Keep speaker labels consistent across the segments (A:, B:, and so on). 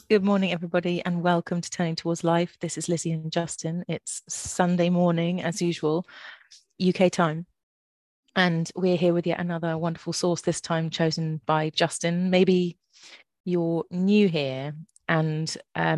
A: Good morning, everybody, and welcome to Turning Towards Life. This is Lizzie and Justin. It's Sunday morning, as usual, UK time. And we're here with yet another wonderful source, this time chosen by Justin. Maybe you're new here, and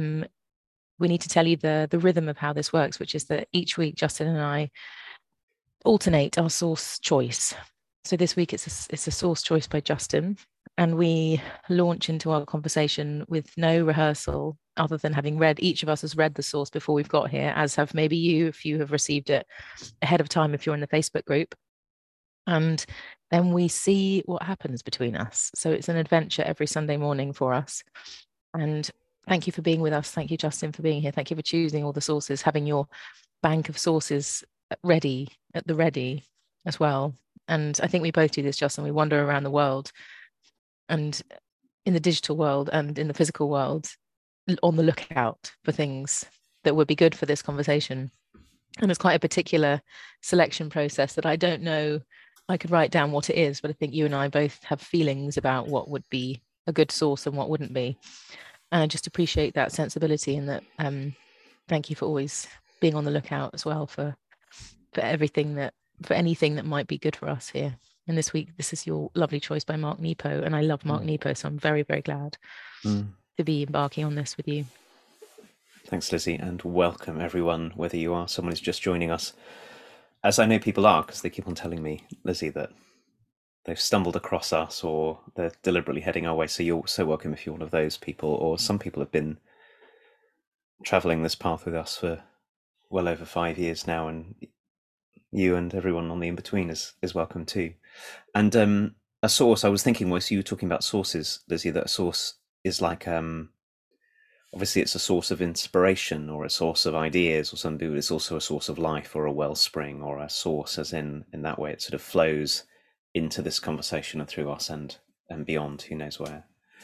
A: we need to tell you the rhythm of how this works, which is that each week Justin and I alternate our source choice. So this week it's a source choice by Justin, and we launch into our conversation with no rehearsal other than having read, each of us has read the source before we've got here, as have maybe you if you have received it ahead of time if you're in the Facebook group. And then we see what happens between us. So it's an adventure every Sunday morning for us. And thank you for being with us. Thank you, Justin, for being here. Thank you for choosing all the sources, having your bank of sources ready at the ready as well. And I think we both do this, Justin. We wander around the world and in the digital world and in the physical world on the lookout for things that would be good for this conversation. And it's quite a particular selection process that I don't know. I could write down what it is, but I think you and I both have feelings about what would be a good source and what wouldn't be. And I just appreciate that sensibility and that thank you for always being on the lookout as well for everything that for anything that might be good for us here. And this week, this is your lovely choice by Mark Nepo. And I love Mark Nepo, so I'm very, very glad to be embarking on this with you.
B: Thanks, Lizzie, and welcome everyone, whether you are someone who's just joining us, as I know people are, because they keep on telling me, Lizzie, that they've stumbled across us or they're deliberately heading our way. So you're so welcome if you're one of those people, or some people have been traveling this path with us for well over 5 years now, and you and everyone on the in-between is welcome too. And a source, I was thinking, was you were talking about sources, Lizzie, that a source is like obviously it's a source of inspiration or a source of ideas or something, but it's also a source of life or a wellspring or a source, as in that way it sort of flows into this conversation and through us and beyond, who knows where.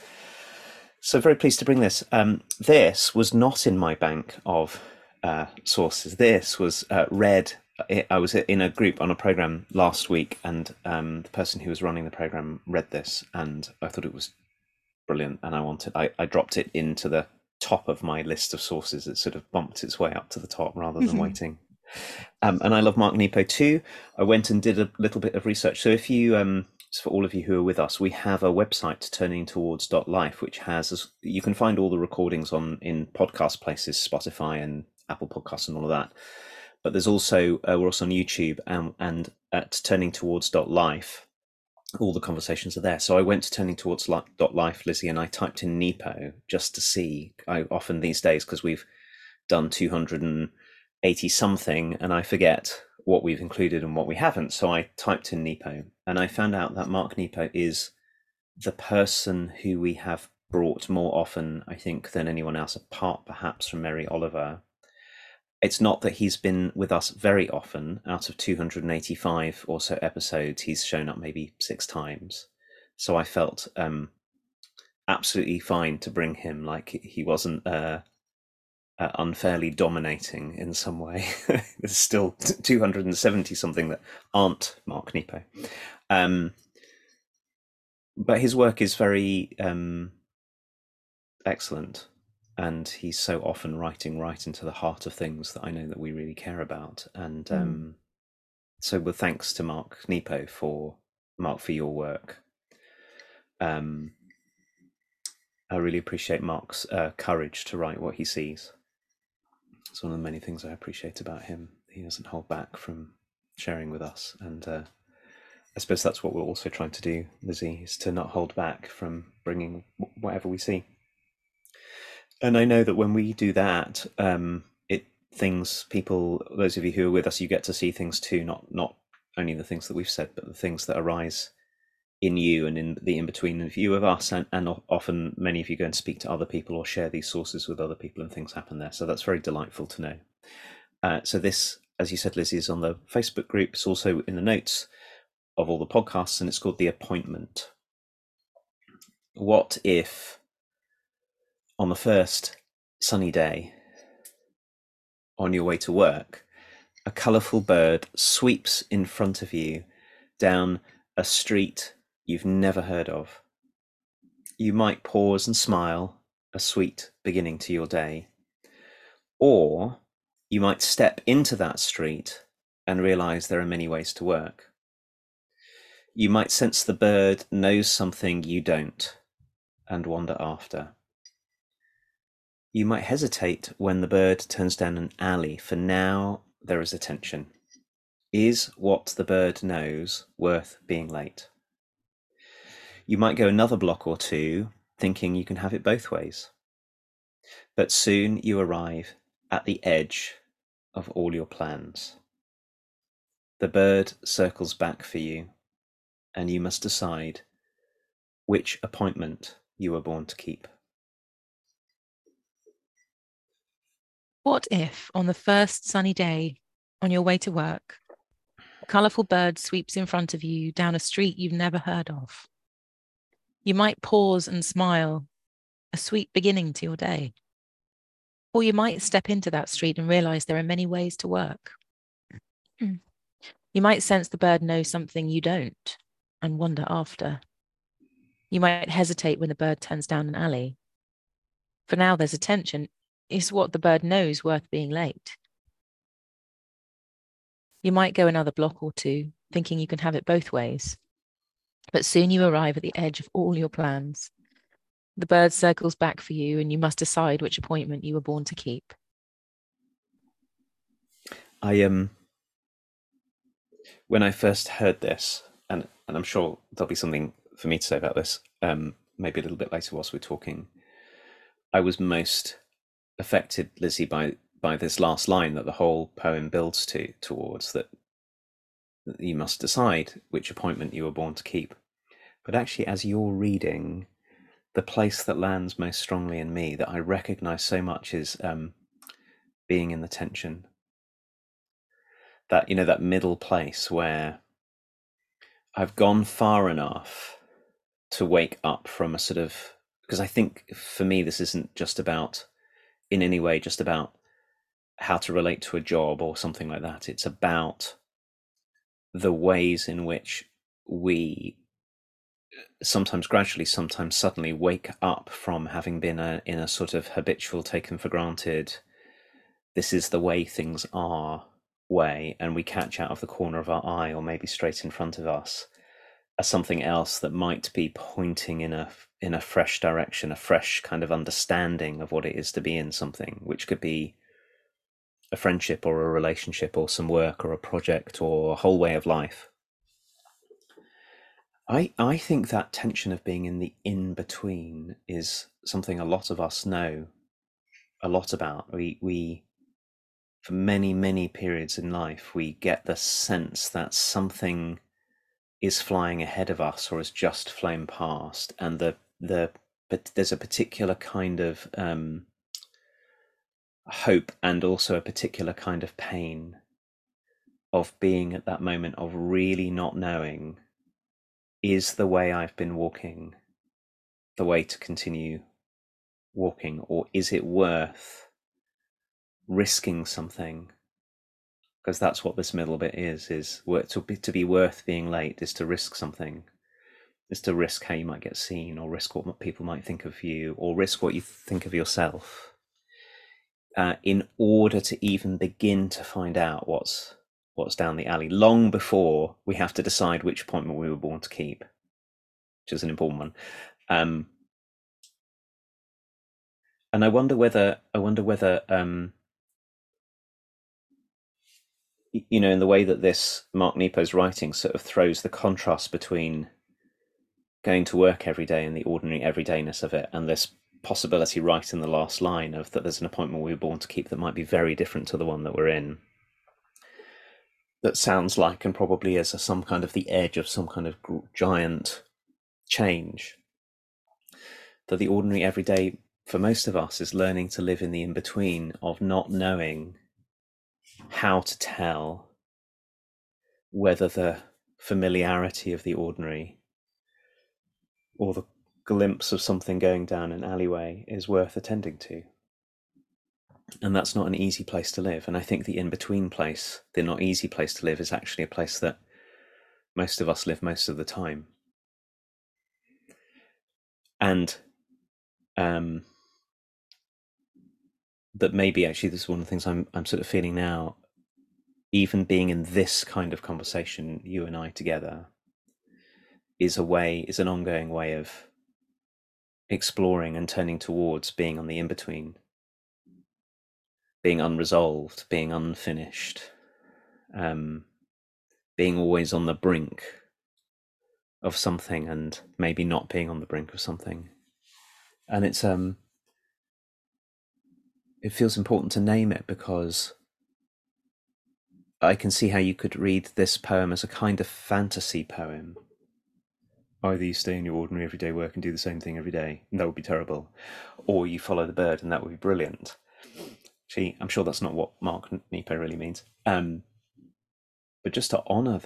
B: So very pleased to bring this. This was not in my bank of sources. This was read. I was in a group on a program last week, and the person who was running the program read this, and I thought it was brilliant, and I dropped it into the top of my list of sources. It sort of bumped its way up to the top rather than waiting. And I love Mark Nepo too. I went and did a little bit of research. So if you, for all of you who are with us, we have a website, turningtowards.life, which has, you can find all the recordings in podcast places, Spotify and Apple Podcasts and all of that. But there's also, we're also on YouTube and at turningtowards.life, all the conversations are there. So I went to turningtowards.life, Lizzie, and I typed in Nepo just to see. I often these days, because we've done 280 something, and I forget what we've included and what we haven't. So I typed in Nepo, and I found out that Mark Nepo is the person who we have brought more often, I think, than anyone else, apart perhaps from Mary Oliver. It's not that he's been with us very often. Out of 285 or so episodes, he's shown up maybe 6 times. So I felt absolutely fine to bring him, like he wasn't unfairly dominating in some way. There's still 270 something that aren't Mark Nepo. But his work is very excellent. And he's so often writing right into the heart of things that I know that we really care about. And so with thanks to Mark Nepo for your work. I really appreciate Mark's courage to write what he sees. It's one of the many things I appreciate about him. He doesn't hold back from sharing with us. And I suppose that's what we're also trying to do, Lizzie, is to not hold back from bringing whatever we see. And I know that when we do that, those of you who are with us, you get to see things too, not only the things that we've said, but the things that arise in you and in the in-between view of us. And often many of you go and speak to other people or share these sources with other people, and things happen there. So that's very delightful to know. So this, as you said, Lizzie, is on the Facebook group. It's also in the notes of all the podcasts, and it's called The Appointment. What if on the first sunny day on your way to work, a colourful bird sweeps in front of you down a street you've never heard of? You might pause and smile a sweet beginning to your day. Or you might step into that street and realize there are many ways to work. You might sense the bird knows something you don't and wander after. You might hesitate when the bird turns down an alley, for now there is a tension. Is what the bird knows worth being late? You might go another block or two thinking you can have it both ways. But soon you arrive at the edge of all your plans. The bird circles back for you, and you must decide which appointment you were born to keep.
A: What if on the first sunny day on your way to work, a colourful bird sweeps in front of you down a street you've never heard of? You might pause and smile, a sweet beginning to your day. Or you might step into that street and realise there are many ways to work. You might sense the bird knows something you don't and wander after. You might hesitate when the bird turns down an alley. For now, there's a tension. Is what the bird knows worth being late? You might go another block or two, thinking you can have it both ways. But soon you arrive at the edge of all your plans. The bird circles back for you, and you must decide which appointment you were born to keep.
B: When I first heard this, and I'm sure there'll be something for me to say about this, maybe a little bit later whilst we're talking, I was most affected, Lizzie, by this last line that the whole poem builds towards, that you must decide which appointment you were born to keep. But actually, as you're reading, the place that lands most strongly in me, that I recognize so much, is being in the tension. That, that middle place where I've gone far enough to wake up from a sort of, because I think for me, this isn't just about, in any way, just about how to relate to a job or something like that. It's about the ways in which we sometimes gradually, sometimes suddenly wake up from having been in a sort of habitual, taken for granted, this is the way things are way, and we catch out of the corner of our eye, or maybe straight in front of us, as something else that might be pointing in a fresh direction, a fresh kind of understanding of what it is to be in something, which could be a friendship or a relationship or some work or a project or a whole way of life. I think that tension of being in the in-between is something a lot of us know a lot about. We for many, many periods in life, we get the sense that something is flying ahead of us or has just flown past, and but there's a particular kind of hope and also a particular kind of pain of being at that moment of really not knowing, is the way I've been walking the way to continue walking, or is it worth risking something? Because that's what this middle bit is to be worth being late, is to risk something, is to risk how you might get seen, or risk what people might think of you, or risk what you think of yourself, in order to even begin to find out what's down the alley, long before we have to decide which appointment we were born to keep, which is an important one. And I wonder whether in the way that this Mark Nepo's writing sort of throws the contrast between going to work every day and the ordinary everydayness of it, and this possibility right in the last line of that there's an appointment we were born to keep that might be very different to the one that we're in, that sounds like and probably is some kind of the edge of some kind of giant change, that the ordinary everyday for most of us is learning to live in the in-between of not knowing how to tell whether the familiarity of the ordinary or the glimpse of something going down an alleyway is worth attending to. And that's not an easy place to live. And I think the in-between place, the not easy place to live, is actually a place that most of us live most of the time. And that maybe actually this is one of the things I'm sort of feeling now, even being in this kind of conversation, you and I together, is an ongoing way of exploring and turning towards being on the in-between, being unresolved, being unfinished, being always on the brink of something and maybe not being on the brink of something. And it feels important to name it, because I can see how you could read this poem as a kind of fantasy poem. Either you stay in your ordinary everyday work and do the same thing every day, and that would be terrible, or you follow the bird and that would be brilliant. Actually, I'm sure that's not what Mark Nepo really means. But just to honour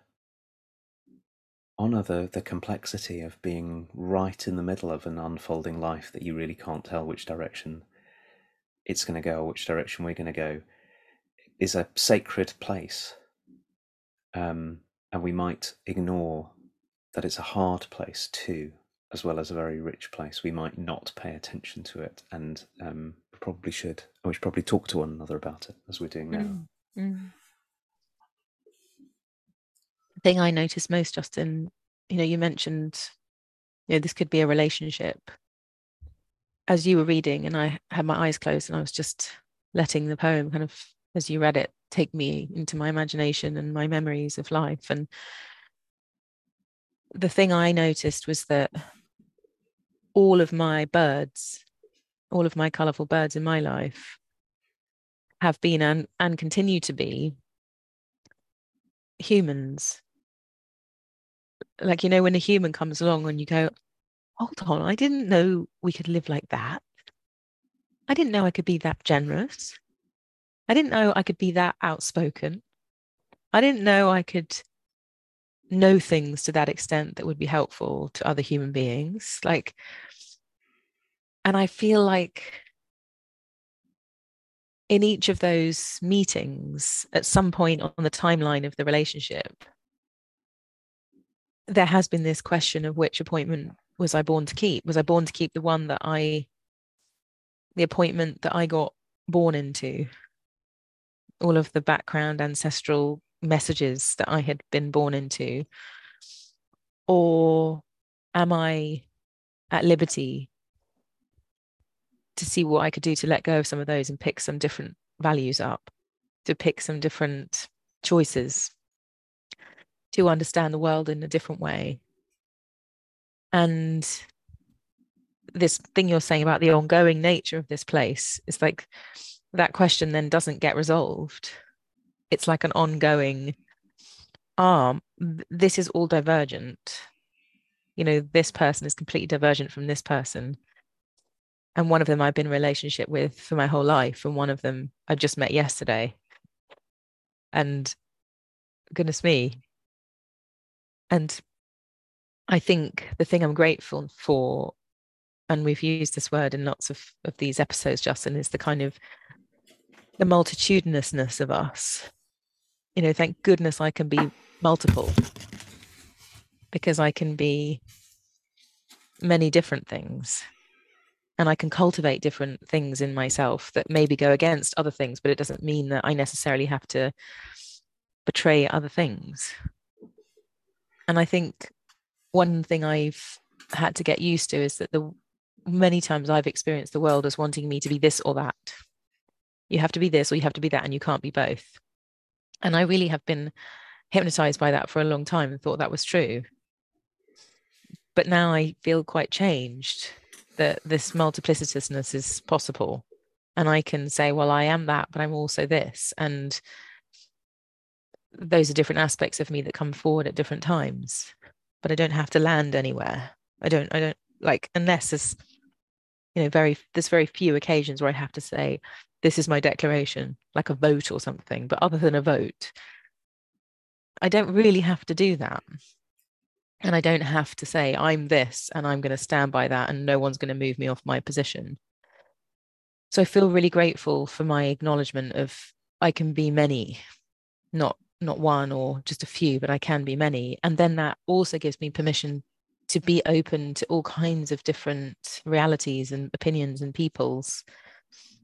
B: the complexity of being right in the middle of an unfolding life that you really can't tell which direction it's going to go or which direction we're going to go, is a sacred place. And we might ignore that it's a hard place too, as well as a very rich place. We might not pay attention to it, and probably should. And we should probably talk to one another about it, as we're doing now.
A: The thing I noticed most, Justin, you mentioned, this could be a relationship. As you were reading, and I had my eyes closed, and I was just letting the poem kind of, as you read it, take me into my imagination and my memories of life. And the thing I noticed was that all of my birds, all of my colourful birds in my life have been and continue to be humans. Like, when a human comes along and you go, hold on, I didn't know we could live like that. I didn't know I could be that generous. I didn't know I could be that outspoken. I didn't know I could know things to that extent that would be helpful to other human beings. And I feel like in each of those meetings, at some point on the timeline of the relationship, there has been this question of which appointment was I born to keep? Was I born to keep the appointment that I got born into? All of the background ancestral messages that I had been born into? Or am I at liberty to see what I could do to let go of some of those and pick some different values up, to pick some different choices, to understand the world in a different way? And this thing you're saying about the ongoing nature of this place is like, that question then doesn't get resolved. It's like an ongoing, this is all divergent. This person is completely divergent from this person. And one of them I've been in a relationship with for my whole life. And one of them I just met yesterday. And goodness me. And I think the thing I'm grateful for, and we've used this word in lots of these episodes, Justin, is the kind of the multitudinousness of us. Thank goodness I can be multiple, because I can be many different things, and I can cultivate different things in myself that maybe go against other things, but it doesn't mean that I necessarily have to betray other things. And I think one thing I've had to get used to is that the many times I've experienced the world as wanting me to be this or that. You have to be this or you have to be that, and you can't be both. And I really have been hypnotized by that for a long time and thought that was true. But now I feel quite changed, that this multiplicitousness is possible. And I can say, well, I am that, but I'm also this. And those are different aspects of me that come forward at different times. But I don't have to land anywhere. I don't like, unless there's, there's very few occasions where I have to say, this is my declaration, like a vote or something. But other than a vote, I don't really have to do that. And I don't have to say, I'm this and I'm going to stand by that and no one's going to move me off my position. So I feel really grateful for my acknowledgement of I can be many, not one or just a few, but I can be many. And then that also gives me permission to be open to all kinds of different realities and opinions and peoples.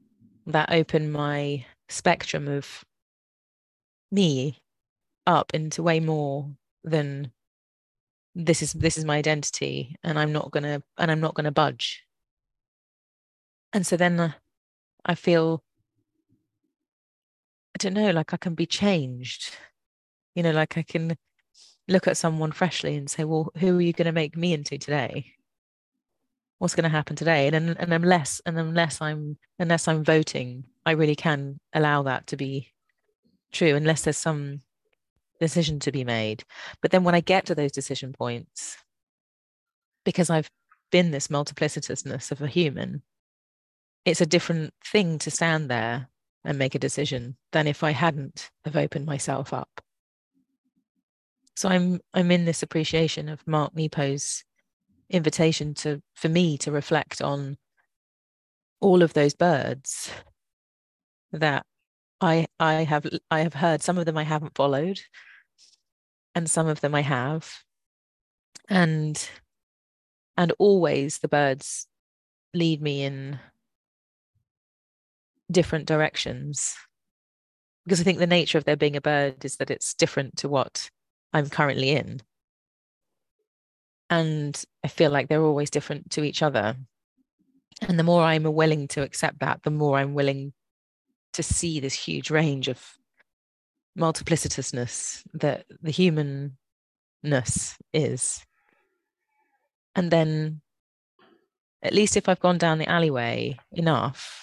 A: that open my spectrum of me up into way more than this is my identity, and I'm not gonna budge. And so then I feel, I don't know, like I can be changed, like I can look at someone freshly and say, well, who are you going to make me into today? What's going to happen today? And unless I'm voting, I really can allow that to be true, unless there's some decision to be made. But then when I get to those decision points, because I've been this multiplicitousness of a human, it's a different thing to stand there and make a decision than if I hadn't have opened myself up. So I'm in this appreciation of Mark Nepo's invitation for me to reflect on all of those birds that I have heard. Some of them I haven't followed, and some of them I have. And always the birds lead me in different directions, because I think the nature of there being a bird is that it's different to what I'm currently in. And I feel like they're always different to each other. And the more I'm willing to accept that, the more I'm willing to see this huge range of multiplicitousness that the humanness is. And then, at least if I've gone down the alleyway enough,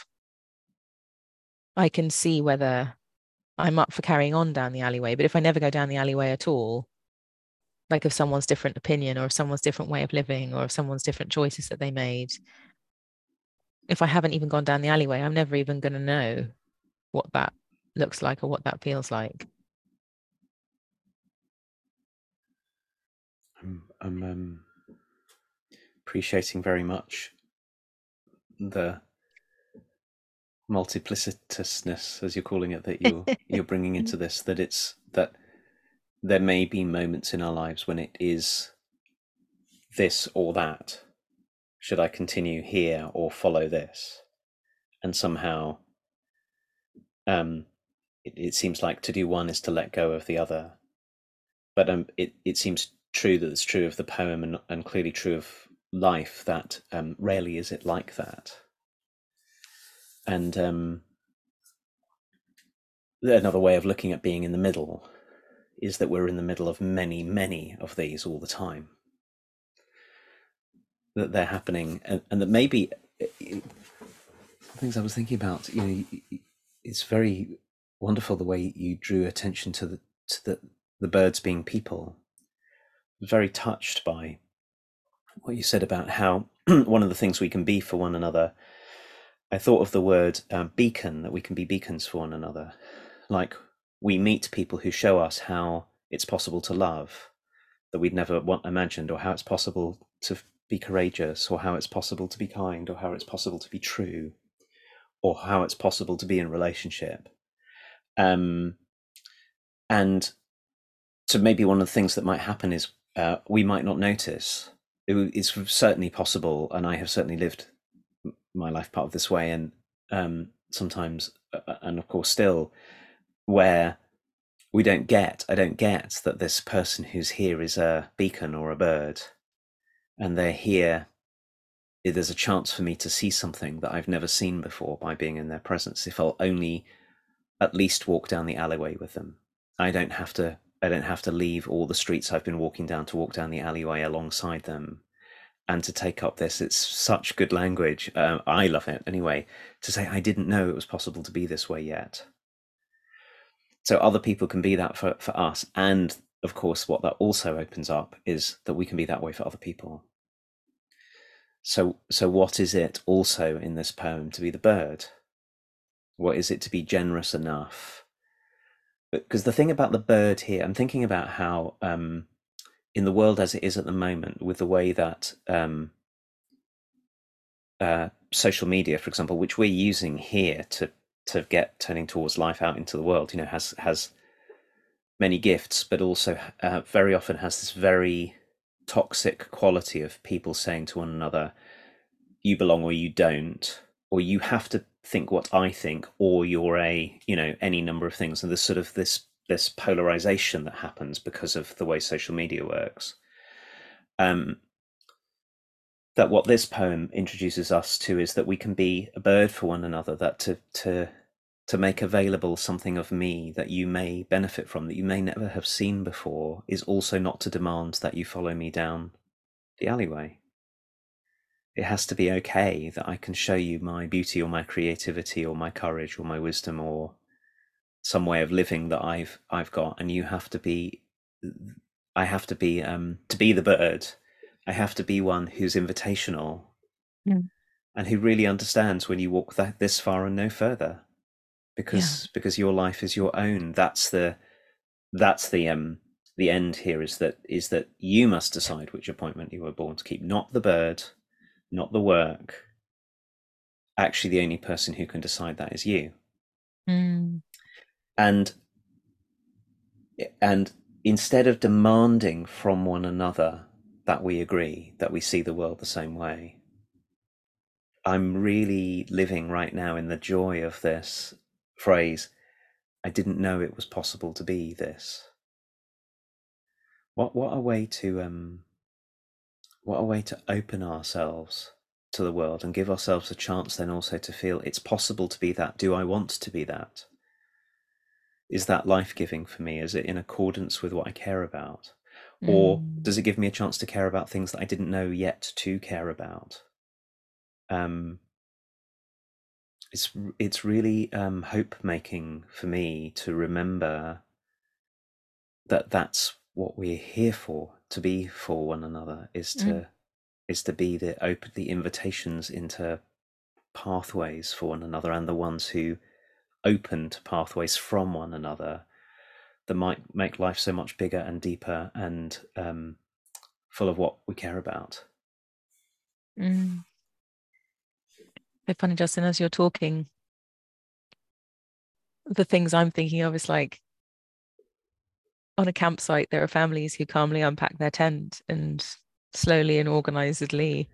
A: I can see whether I'm up for carrying on down the alleyway. But if I never go down the alleyway at all, like of someone's different opinion, or of someone's different way of living, or of someone's different choices that they made, if I haven't even gone down the alleyway, I'm never even going to know what that looks like or what that feels like.
B: I'm appreciating very much the multiplicitousness, as you're calling it, that you're bringing into this. That there may be moments in our lives when it is this or that. Should I continue here or follow this? And somehow, it seems like to do one is to let go of the other. But it seems true that it's true of the poem, and clearly true of life, that rarely is it like that. And another way of looking at being in the middle is that we're in the middle of many, many of these all the time. That they're happening, and that maybe things I was thinking about. It's very wonderful the way you drew attention to the birds being people. I was very touched by what you said about how one of the things we can be for one another. I thought of the word beacon, that we can be beacons for one another. Like, we meet people who show us how it's possible to love that we'd never imagined, or how it's possible to be courageous, or how it's possible to be kind, or how it's possible to be true, or how it's possible to be in relationship. And so maybe one of the things that might happen is we might not notice. It's certainly possible, and I have certainly lived my life part of this way, and sometimes, and of course still, where I don't get that this person who's here is a beacon or a bird, and they're here. There's a chance for me to see something that I've never seen before by being in their presence, if I'll only at least walk down the alleyway with them. I don't have to leave all the streets I've been walking down to walk down the alleyway alongside them, and to take up this. It's such good language. I love it anyway, to say I didn't know it was possible to be this way yet. So other people can be that for us. And of course, what that also opens up is that we can be that way for other people. So what is it also in this poem to be the bird? What is it to be generous enough? Because the thing about the bird here, I'm thinking about how in the world as it is at the moment, with the way that social media, for example, which we're using here to get Turning Towards Life out into the world, has many gifts, but also very often has this very toxic quality of people saying to one another, you belong or you don't, or you have to think what I think, or you're a, any number of things. And there's sort of this polarization that happens because of the way social media works. That what this poem introduces us to is that we can be a bird for one another, that to make available something of me that you may benefit from, that you may never have seen before, is also not to demand that you follow me down the alleyway. It has to be okay that I can show you my beauty or my creativity or my courage or my wisdom or some way of living that I've got, and you have to be, I have to be the bird, I have to be one who's invitational, and who really understands when you walk this far and no further, because your life is your own. That's the end here, is that you must decide which appointment you were born to keep, not the bird, not the work. Actually, the only person who can decide that is you. And instead of demanding from one another that we agree, that we see the world the same way, I'm really living right now in the joy of this phrase, I didn't know it was possible to be this. What a way to open ourselves to the world and give ourselves a chance then also to feel it's possible to be that. Do I want to be that? Is that life-giving for me? Is it in accordance with what I care about? Or does it give me a chance to care about things that I didn't know yet to care about? It's really hope-making for me to remember that that's what we're here for, to be for one another, is to be the invitations into pathways for one another, and the ones who open to pathways from one another that might make life so much bigger and deeper and full of what we care about.
A: It's funny, Justin, as you're talking, the things I'm thinking of is like, on a campsite, there are families who calmly unpack their tent and slowly and organizedly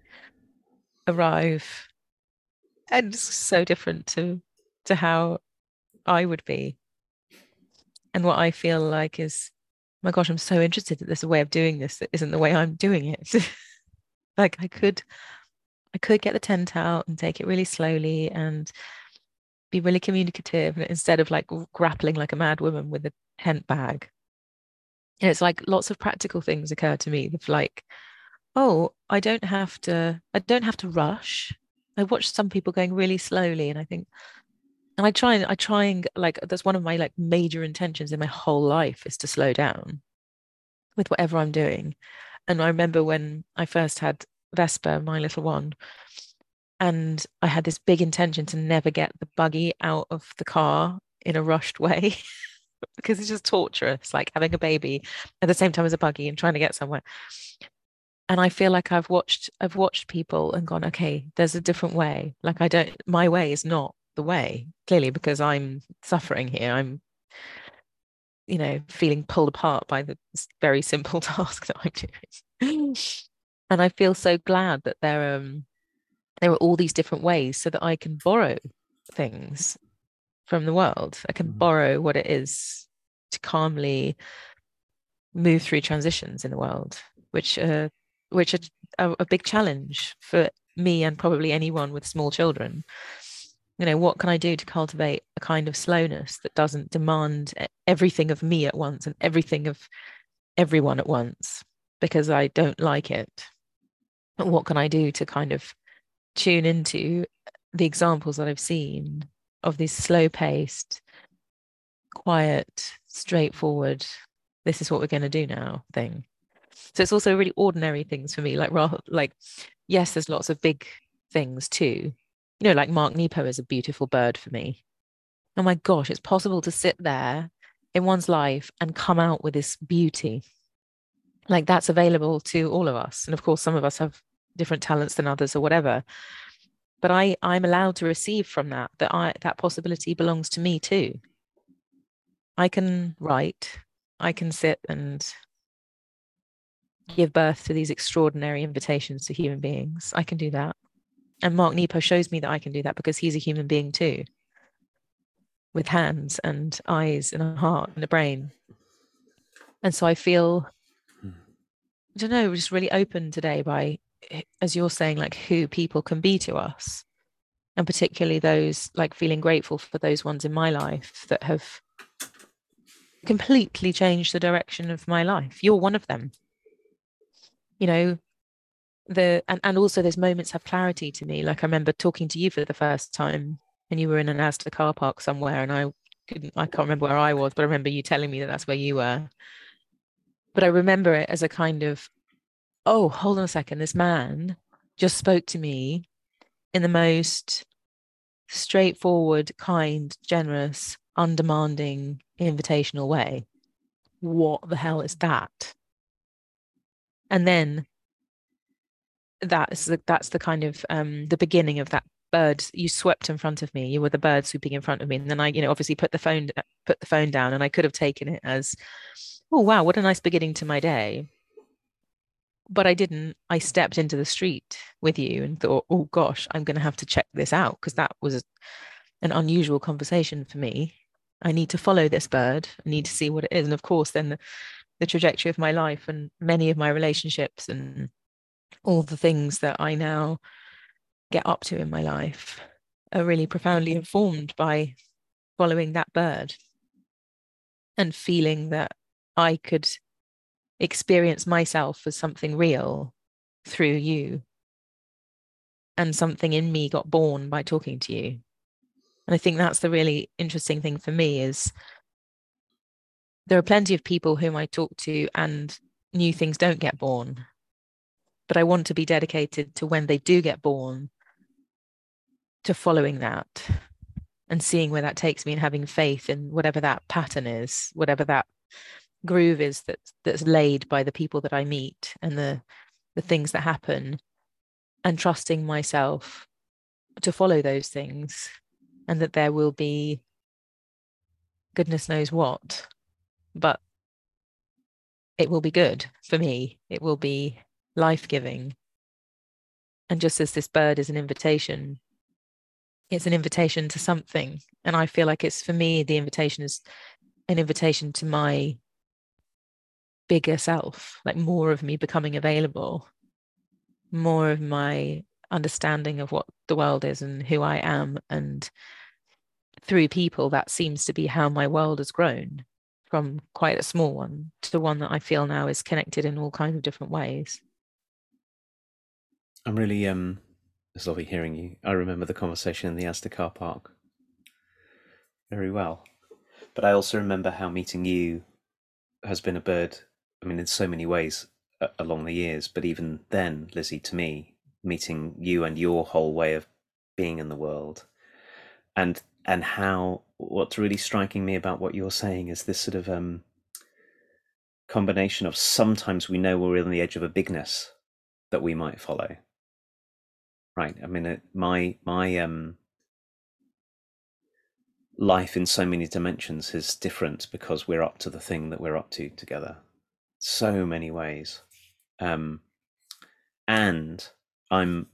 A: arrive. And it's so different to how I would be. And what I feel like is, my gosh, I'm so interested that there's a way of doing this that isn't the way I'm doing it. Like I could get the tent out and take it really slowly and be really communicative instead of like grappling like a mad woman with a tent bag. And it's like lots of practical things occur to me of like, oh, I don't have to rush. I watch some people going really slowly and I think, and I try and like, that's one of my like major intentions in my whole life, is to slow down with whatever I'm doing. And I remember when I first had Vesper, my little one, and I had this big intention to never get the buggy out of the car in a rushed way because it's just torturous, like having a baby at the same time as a buggy and trying to get somewhere. And I feel like I've watched people and gone, okay, there's a different way. Like my way is not the way, clearly, because I'm suffering here. I'm, feeling pulled apart by the very simple task that I'm doing. And I feel so glad that there are all these different ways so that I can borrow things from the world. I can borrow what it is to calmly move through transitions in the world, which are a big challenge for me and probably anyone with small children. What can I do to cultivate a kind of slowness that doesn't demand everything of me at once and everything of everyone at once, because I don't like it? But what can I do to kind of tune into the examples that I've seen of these slow-paced, quiet, straightforward, this is what we're going to do now thing? So it's also really ordinary things for me, like yes, there's lots of big things too. Like Mark Nepo is a beautiful bird for me. Oh my gosh, it's possible to sit there in one's life and come out with this beauty. Like that's available to all of us. And of course, some of us have different talents than others or whatever. But I'm allowed to receive from that possibility belongs to me too. I can write, I can sit and give birth to these extraordinary invitations to human beings. I can do that. And Mark Nepo shows me that I can do that because he's a human being too, with hands and eyes and a heart and a brain. And so I feel, I don't know, just really open today by, as you're saying, like who people can be to us. And particularly those, like feeling grateful for those ones in my life that have completely changed the direction of my life. You're one of them. You know, and also those moments have clarity to me. Like I remember talking to you for the first time and you were in an Asda car park somewhere and I can't remember where I was, but I remember you telling me that that's where you were. But I remember it as a kind of, oh, hold on a second, this man just spoke to me in the most straightforward, kind, generous, undemanding, invitational way. What the hell is that? And then that's the kind of the beginning of that bird. You swept in front of me. You were the bird swooping in front of me, and then I, obviously put the phone down, and I could have taken it as, oh wow, what a nice beginning to my day. But I didn't. I stepped into the street with you and thought, oh gosh, I'm going to have to check this out because that was an unusual conversation for me. I need to follow this bird. I need to see what it is. And of course, then the trajectory of my life and many of my relationships and all the things that I now get up to in my life are really profoundly informed by following that bird and feeling that I could experience myself as something real through you. And something in me got born by talking to you. And I think that's the really interesting thing for me is there are plenty of people whom I talk to and new things don't get born. But I want to be dedicated to when they do get born, to following that and seeing where that takes me and having faith in whatever that pattern is, whatever that groove is that's laid by the people that I meet and the things that happen, and trusting myself to follow those things, and that there will be goodness knows what, but it will be good for me. It will be life-giving. And just as this bird is an invitation, it's an invitation to something. And I feel like it's, for me, the invitation is an invitation to my bigger self, like more of me becoming available, more of my understanding of what the world is and who I am. And through people, that seems to be how my world has grown, from quite a small one to one that I feel now is connected in all kinds of different ways.
B: I'm really it's lovely hearing you. I remember the conversation in the Asda car park very well. But I also remember how meeting you has been a bird, I mean, in so many ways along the years. But even then, Lizzie, to me, meeting you and your whole way of being in the world, and how what's really striking me about what you're saying is this sort of combination of sometimes we know we're on the edge of a bigness that we might follow. Right. I mean, my life in so many dimensions is different because we're up to the thing that we're up to together. So many ways. And I'm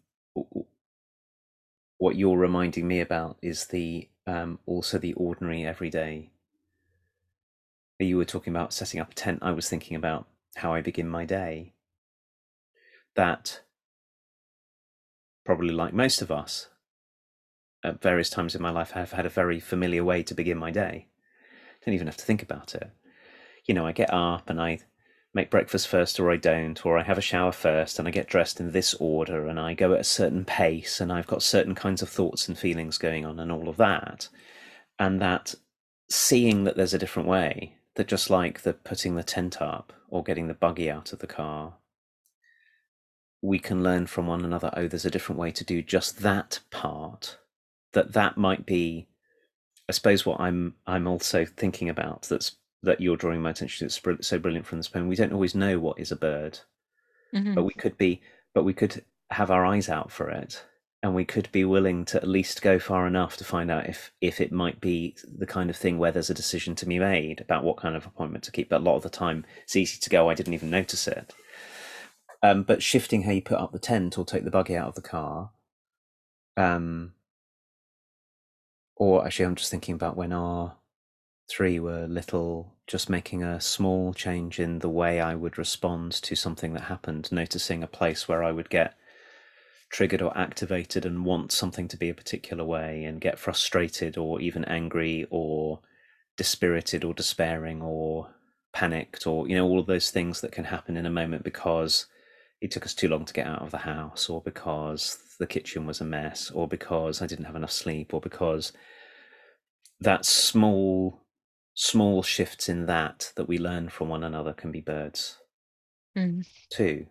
B: what you're reminding me about is the also the ordinary everyday. You were talking about setting up a tent. I was thinking about how I begin my day. That probably, like most of us, at various times in my life, I've had a very familiar way to begin my day. Don't even have to think about it. I get up and I make breakfast first, or I don't, or I have a shower first and I get dressed in this order and I go at a certain pace and I've got certain kinds of thoughts and feelings going on and all of that. And that seeing that there's a different way, that just like the putting the tent up or getting the buggy out of the car, we can learn from one another, oh, there's a different way to do just that part, that might be, I suppose, what I'm also thinking about, that you're drawing my attention to. It's so brilliant from this poem. We don't always know what is a bird, but we could have our eyes out for it, and we could be willing to at least go far enough to find out if it might be the kind of thing where there's a decision to be made about what kind of appointment to keep. But a lot of the time it's easy to go, I didn't even notice it. But shifting how you put up the tent or take the buggy out of the car, Or actually, I'm just thinking about when our three were little, just making a small change in the way I would respond to something that happened, noticing a place where I would get triggered or activated and want something to be a particular way and get frustrated or even angry or dispirited or despairing or panicked, or all of those things that can happen in a moment because it took us too long to get out of the house, or because the kitchen was a mess, or because I didn't have enough sleep, or because that small shifts in that we learn from one another can be birds too.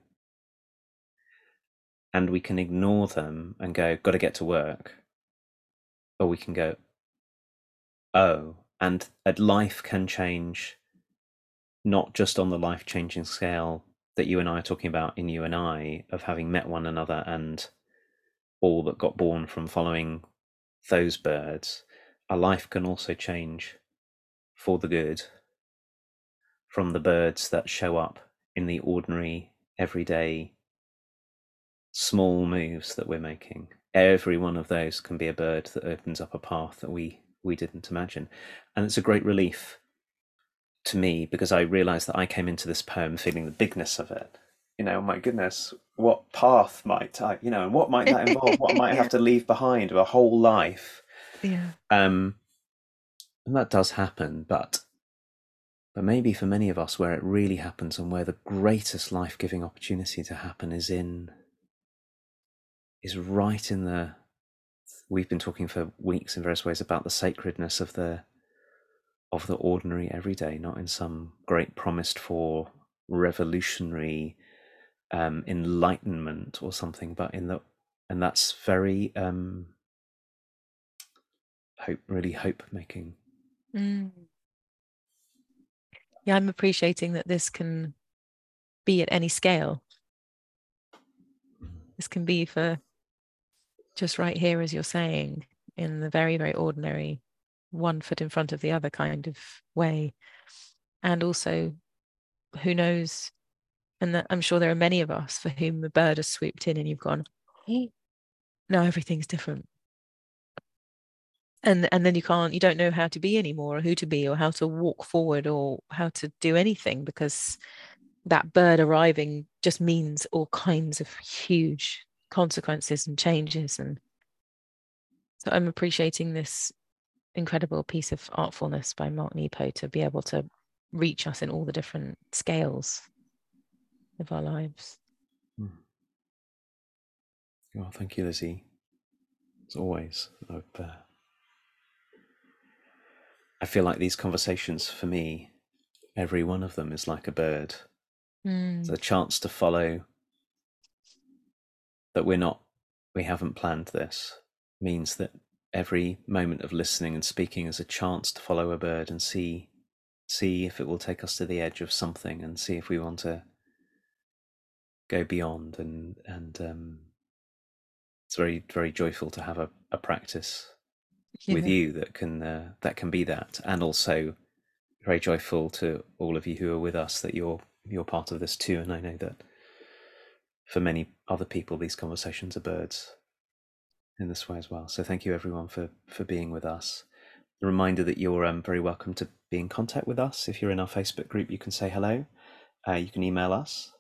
B: And we can ignore them and go, got to get to work. Or we can go, oh, and life can change, not just on the life-changing scale that you and I are talking about in You and I, of having met one another and all that got born from following those birds. Our life can also change for the good from the birds that show up in the ordinary, everyday, small moves that we're making. Every one of those can be a bird that opens up a path that we didn't imagine. And it's a great relief to me, because I realized that I came into this poem feeling the bigness of it. My goodness, what path might I, and what might that involve? What might I have to leave behind of a whole life?
A: Yeah.
B: And that does happen, but maybe for many of us, where it really happens and where the greatest life-giving opportunity to happen is right in the. We've been talking for weeks in various ways about the sacredness of the ordinary everyday, not in some great promised for revolutionary enlightenment or something, but and that's very hope making.
A: Yeah, I'm appreciating that this can be at any scale. This can be for just right here, as you're saying, in the very, very ordinary, one foot in front of the other kind of way. And also, who knows? And that I'm sure there are many of us for whom the bird has swooped in and you've gone, hey, now everything's different. And then you don't know how to be anymore, or who to be, or how to walk forward, or how to do anything, because that bird arriving just means all kinds of huge consequences and changes. And so I'm appreciating this incredible piece of artfulness by Mark Nepo to be able to reach us in all the different scales of our lives.
B: Well, thank you, Lizzie. As always, I feel like these conversations, for me, every one of them is like a bird. It's a chance to follow, that we haven't planned this, means that every moment of listening and speaking is a chance to follow a bird and see if it will take us to the edge of something, and see if we want to go beyond. And it's very, very joyful to have a practice with you that can be that, and also very joyful to all of you who are with us that you're part of this too. And I know that for many other people, these conversations are birds in this way as well. So thank you, everyone, for being with us. A reminder that you're very welcome to be in contact with us. If you're in our Facebook group, you can say hello. You can email us,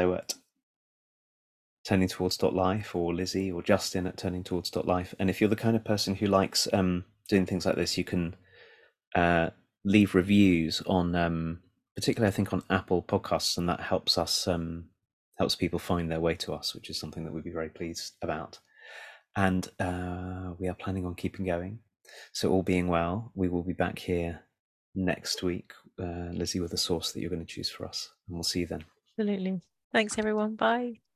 B: hello@turningtowards.life, or Lizzie or Justin at turningtowards.life. And if you're the kind of person who likes doing things like this, you can leave reviews on, particularly I think on Apple Podcasts, and that helps us helps people find their way to us, which is something that we'd be very pleased about. And we are planning on keeping going. So all being well, we will be back here next week, Lizzie, with a source that you're going to choose for us. And we'll see you then.
A: Absolutely. Thanks, everyone. Bye.